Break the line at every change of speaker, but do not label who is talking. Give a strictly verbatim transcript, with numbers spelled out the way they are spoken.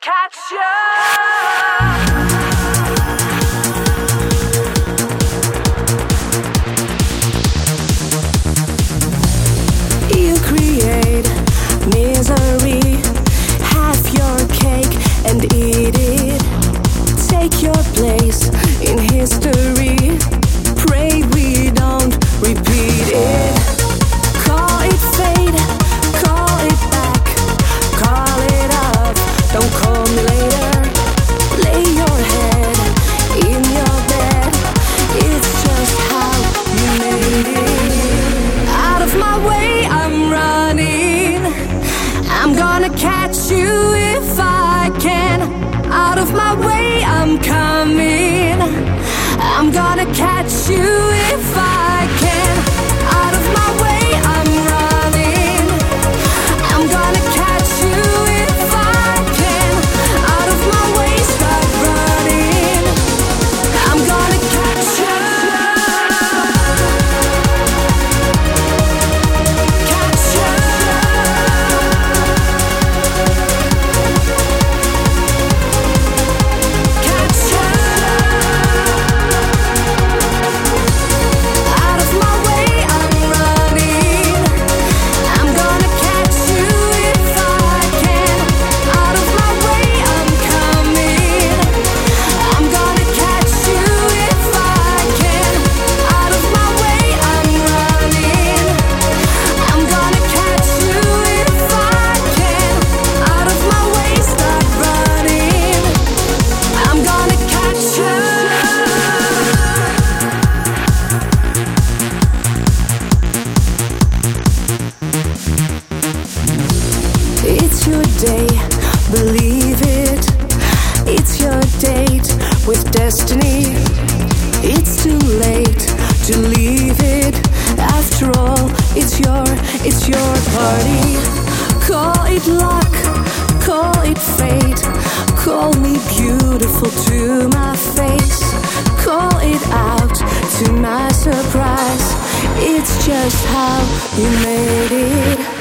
catch you. You create misery. Have your cake and eat it. Take your place in history. Pray we don't repeat it. Call it fate, call it back, call it up. Don't call me later. Lay your head in your bed. It's just how you made it. Out of my way, I'm running. I'm gonna catch you if I can. Out of my way, I'm coming. I'm gonna catch you if I can. Out of my way, I'm running. I'm gonna catch you if I can. Out of my way, stop running. I'm gonna catch you. Catch you. Catch you. Out of my way, I'm running. I'm gonna catch you if I can. Out of my way, I'm coming. I'm gonna catch you if I can. Out of my way, I'm running. I'm gonna catch you if I can. Out of my way, stop running. I'm gonna catch you. It's your day, believe it. It's your date with destiny. It's too late to leave it. After all, it's your, it's your party. Call it luck, call it fate. Call me beautiful to my face. Call it out to my surprise. It's just how you made it.